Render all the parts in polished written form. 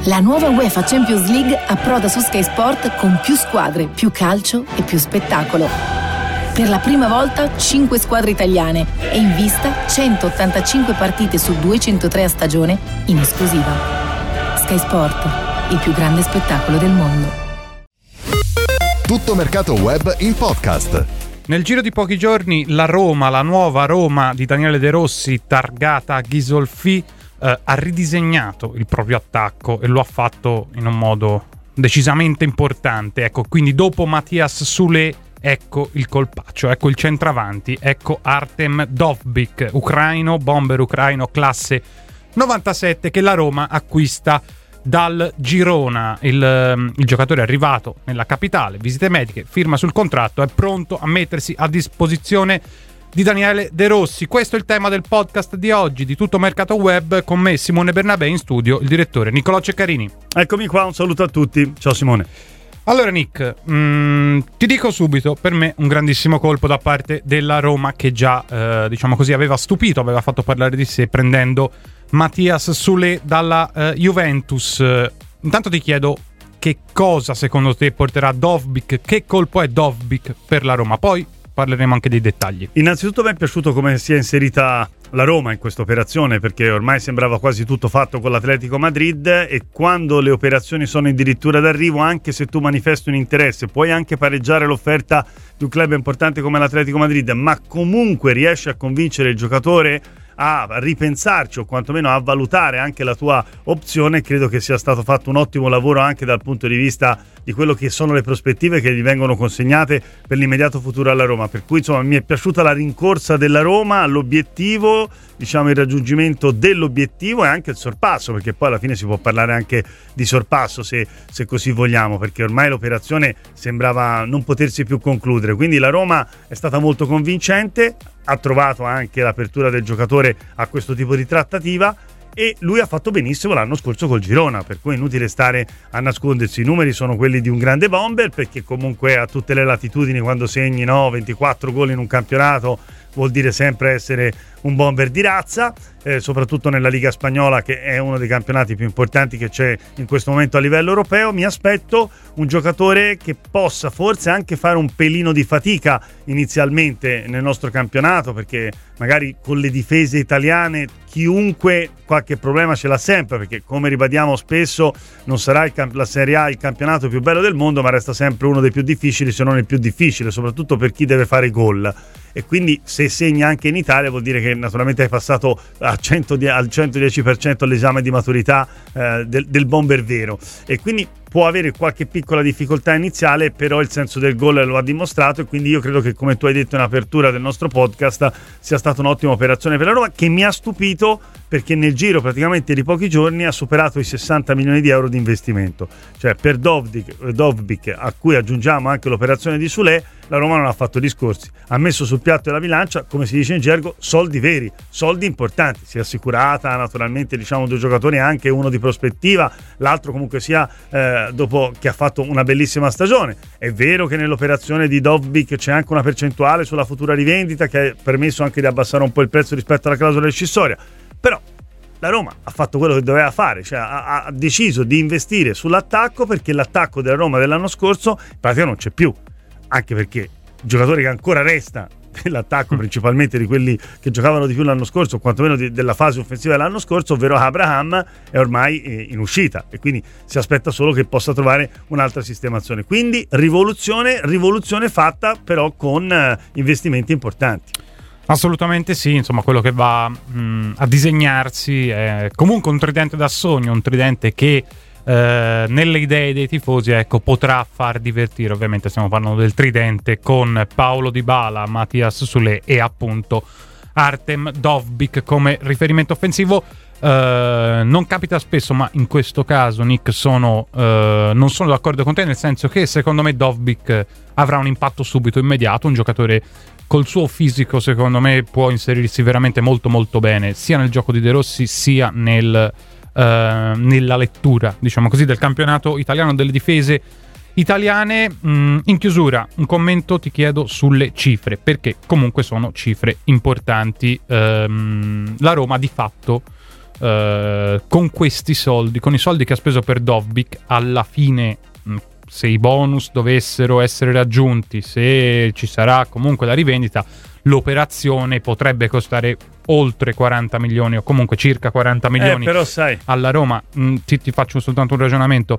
La nuova UEFA Champions League approda su Sky Sport con più squadre, più calcio e più spettacolo. Per la prima volta 5 squadre italiane e in vista 185 partite su 203 a stagione in esclusiva. Sky Sport, il più grande spettacolo del mondo. Tutto mercato web in podcast. Nel giro di pochi giorni la nuova Roma di Daniele De Rossi, targata Ghisolfi, ha ridisegnato il proprio attacco e lo ha fatto in un modo decisamente importante. Ecco, quindi dopo Mathias Sule, ecco il colpaccio, ecco il centravanti, ecco Artem Dovbyk, bomber ucraino classe 97, che la Roma acquista dal Girona. Il giocatore è arrivato nella capitale, visite mediche, firma sul contratto, è pronto a mettersi a disposizione di Daniele De Rossi. Questo è il tema del podcast di oggi di Tutto Mercato Web, con me Simone Bernabé, in studio il direttore Niccolò Ceccarini. Eccomi qua, un saluto a tutti. Ciao Simone. Allora Nick, ti dico subito, per me un grandissimo colpo da parte della Roma, che già diciamo così aveva stupito, aveva fatto parlare di sé prendendo Mathias Sule dalla Juventus. Intanto ti chiedo che cosa secondo te porterà Dovbyk, che colpo è Dovbyk per la Roma, poi parleremo anche dei dettagli. Innanzitutto mi è piaciuto come si è inserita la Roma in questa operazione, perché ormai sembrava quasi tutto fatto con l'Atletico Madrid, e quando le operazioni sono addirittura d'arrivo, anche se tu manifesti un interesse, puoi anche pareggiare l'offerta di un club importante come l'Atletico Madrid, ma comunque riesci a convincere il giocatore a ripensarci o quantomeno a valutare anche la tua opzione. Credo che sia stato fatto un ottimo lavoro anche dal punto di vista di quello che sono le prospettive che gli vengono consegnate per l'immediato futuro alla Roma, per cui insomma mi è piaciuta la rincorsa della Roma all'obiettivo, diciamo il raggiungimento dell'obiettivo e anche il sorpasso, perché poi alla fine si può parlare anche di sorpasso se così vogliamo, perché ormai l'operazione sembrava non potersi più concludere. Quindi la Roma è stata molto convincente, ha trovato anche l'apertura del giocatore a questo tipo di trattativa, e lui ha fatto benissimo l'anno scorso col Girona, per cui è inutile stare a nascondersi. I numeri sono quelli di un grande bomber, perché comunque a tutte le latitudini, quando segni 24 gol in un campionato, vuol dire sempre essere un bomber di razza, soprattutto nella Liga Spagnola, che è uno dei campionati più importanti che c'è in questo momento a livello europeo. Mi aspetto un giocatore che possa forse anche fare un pelino di fatica inizialmente nel nostro campionato, perché magari con le difese italiane chiunque qualche problema ce l'ha sempre, perché come ribadiamo spesso non sarà la Serie A il campionato più bello del mondo, ma resta sempre uno dei più difficili, se non il più difficile, soprattutto per chi deve fare gol. E quindi se segni anche in Italia vuol dire che naturalmente hai passato al 110% l'esame di maturità del bomber vero, e quindi può avere qualche piccola difficoltà iniziale, però il senso del gol lo ha dimostrato, e quindi io credo che, come tu hai detto in apertura del nostro podcast, sia stata un'ottima operazione per la Roma, che mi ha stupito perché nel giro praticamente di pochi giorni ha superato i 60 milioni di euro di investimento. Cioè per Dovbyk, a cui aggiungiamo anche l'operazione di Sule, la Roma non ha fatto discorsi, ha messo sul piatto della bilancia, come si dice in gergo, soldi veri, soldi importanti. Si è assicurata naturalmente, diciamo, due giocatori, anche uno di prospettiva, l'altro comunque sia dopo che ha fatto una bellissima stagione. È vero che nell'operazione di Dovbyk c'è anche una percentuale sulla futura rivendita che ha permesso anche di abbassare un po' il prezzo rispetto alla clausola rescissoria, però la Roma ha fatto quello che doveva fare, cioè ha deciso di investire sull'attacco, perché l'attacco della Roma dell'anno scorso in pratica non c'è più, anche perché il giocatore che ancora resta nell'attacco, principalmente di quelli che giocavano di più l'anno scorso, o quantomeno della fase offensiva dell'anno scorso, ovvero Abraham, è ormai in uscita, e quindi si aspetta solo che possa trovare un'altra sistemazione. Quindi rivoluzione fatta però con investimenti importanti. Assolutamente sì, insomma quello che va a disegnarsi è comunque un tridente da sogno, un tridente che nelle idee dei tifosi, ecco, potrà far divertire. Ovviamente stiamo parlando del tridente con Paulo Dybala, Mathias Sule e appunto Artem Dovbyk come riferimento offensivo. Non capita spesso, ma in questo caso, Nick, non sono d'accordo con te, nel senso che secondo me Dovbyk avrà un impatto subito, immediato. Un giocatore col suo fisico, secondo me, può inserirsi veramente molto molto bene sia nel gioco di De Rossi sia nella lettura, diciamo così, del campionato italiano, delle difese italiane. In chiusura un commento ti chiedo sulle cifre, perché comunque sono cifre importanti. La Roma di fatto con questi soldi, con i soldi che ha speso per Dovbyk, alla fine, se i bonus dovessero essere raggiunti, se ci sarà comunque la rivendita, l'operazione potrebbe costare oltre 40 milioni o comunque circa 40 milioni però sai, alla Roma. Ti faccio soltanto un ragionamento.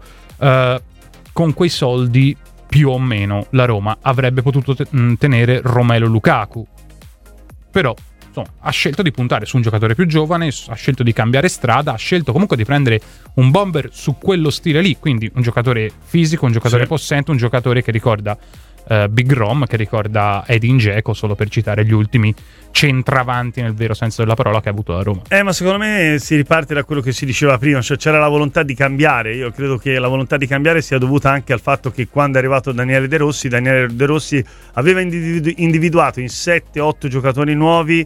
Con quei soldi più o meno la Roma avrebbe potuto tenere Romelu Lukaku, però insomma, ha scelto di puntare su un giocatore più giovane, ha scelto di cambiare strada, ha scelto comunque di prendere un bomber su quello stile lì, quindi un giocatore fisico, un giocatore possente, un giocatore che ricorda Big Rom, che ricorda Edin Dzeko, solo per citare gli ultimi centravanti nel vero senso della parola che ha avuto la Roma. Ma secondo me si riparte da quello che si diceva prima, cioè c'era la volontà di cambiare. Io credo che la volontà di cambiare sia dovuta anche al fatto che quando è arrivato Daniele De Rossi aveva individuato in 7-8 giocatori nuovi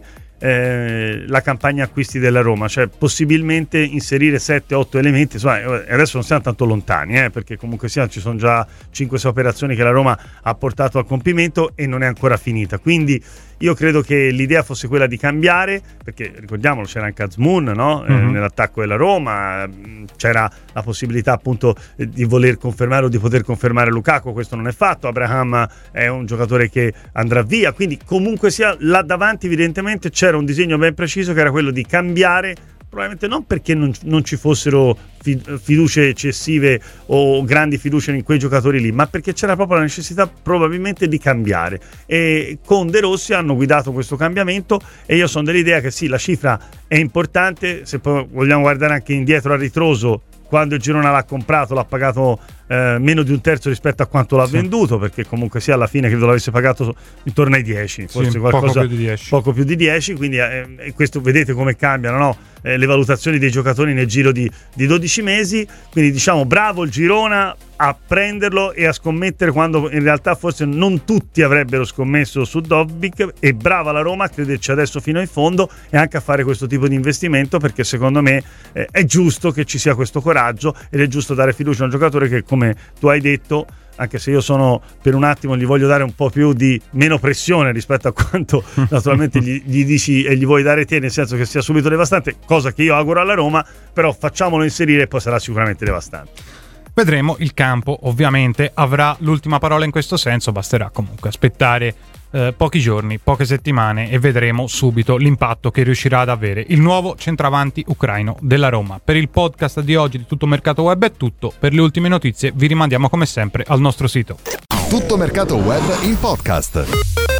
la campagna acquisti della Roma, cioè possibilmente inserire 7-8 elementi. Insomma, adesso non siamo tanto lontani, perché comunque sia ci sono già 5-6 operazioni che la Roma ha portato a compimento e non è ancora finita, quindi io credo che l'idea fosse quella di cambiare, perché ricordiamolo, c'era anche Azmoun, no? Nell'attacco della Roma, c'era la possibilità appunto di voler confermare o di poter confermare Lukaku, questo non è fatto. Abraham è un giocatore che andrà via, quindi comunque sia là davanti evidentemente c'era un disegno ben preciso che era quello di cambiare, probabilmente non perché non ci fossero fiducie eccessive o grandi fiducie in quei giocatori lì, ma perché c'era proprio la necessità probabilmente di cambiare, e con De Rossi hanno guidato questo cambiamento. E io sono dell'idea che sì, la cifra è importante, se poi vogliamo guardare anche indietro a ritroso, quando il Girona l'ha comprato l'ha pagato meno di un terzo rispetto a quanto l'ha venduto, perché comunque sia alla fine credo l'avesse pagato intorno ai 10, forse qualcosa poco più di 10, quindi questo vedete come cambiano, no? Le valutazioni dei giocatori nel giro di 12 mesi, quindi diciamo bravo il Girona a prenderlo e a scommettere quando in realtà forse non tutti avrebbero scommesso su Dovbyk, e brava la Roma a crederci adesso fino in fondo e anche a fare questo tipo di investimento, perché secondo me è giusto che ci sia questo coraggio ed è giusto dare fiducia a un giocatore che, come tu hai detto, anche se io sono per un attimo gli voglio dare un po' più di meno pressione rispetto a quanto naturalmente gli dici e gli vuoi dare te, nel senso che sia subito devastante, cosa che io auguro alla Roma, però facciamolo inserire e poi sarà sicuramente devastante. Vedremo, il campo ovviamente avrà l'ultima parola in questo senso, basterà comunque aspettare pochi giorni, poche settimane e vedremo subito l'impatto che riuscirà ad avere il nuovo centravanti ucraino della Roma. Per il podcast di oggi di Tutto Mercato Web è tutto, per le ultime notizie vi rimandiamo come sempre al nostro sito. Tutto Mercato Web in podcast.